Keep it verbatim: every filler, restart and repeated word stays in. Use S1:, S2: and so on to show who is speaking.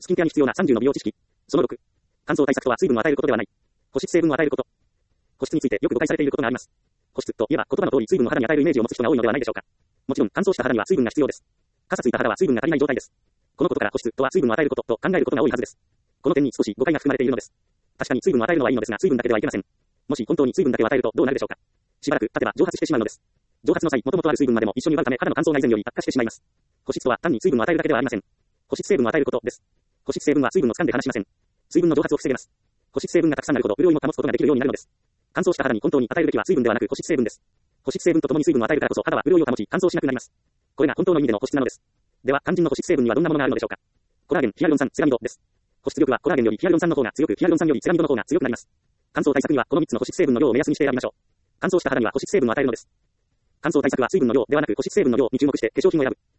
S1: スキンケアに必要なさんじゅうの美容知識。そのろく。乾燥対策とは水分を与えることではない。保湿成分を与えること。保湿についてよく誤解されていることがあります。保湿といえば言葉の通り水分を肌に与えるイメージを持つ人が多いのではないでしょうか。もちろん乾燥した肌には水分が必要です。かさついた肌は水分が足りない状態です。このことから保湿とは水分を与えることと考えることが多いはずです。この点に少し誤解が含まれているのです。確かに水分を与えるのはいいのですが、水分だけではいけません。もし本当に水分だけを与えるとどうなるでしょうか。しばらく経てば蒸発してしまうのです。蒸発の際、元々ある水分までも一緒に奪うため肌の乾燥が以前より悪化してしまいます。保湿とは単に水分を与えるだけではありません。保湿成分を与えることです。保湿成分は水分を掴んで離しません。水分の蒸発を防げます。保湿成分がたくさんあるほど潤いも保つことができるようになるのです。乾燥した肌に本当に与えるべきは水分ではなく保湿成分です。保湿成分とともに水分を与えるからこそ肌は潤いを保ち乾燥しなくなります。これが本当の意味での保湿なのです。では肝心の保湿成分にはどんなものがあるのでしょうか。コラーゲン、ヒアルロン酸、セラミドです。保湿力はコラーゲンよりヒアルロン酸の方が強く、ヒアルロン酸よりセラミドの方が強くなります。乾燥対策にはこのみっつの保湿成分の量を目安にして選びましょう。乾燥した肌には保湿成分を与えるのです。乾燥対策は水分の量ではなく保湿成分の量に注目して化粧品を選ぶ。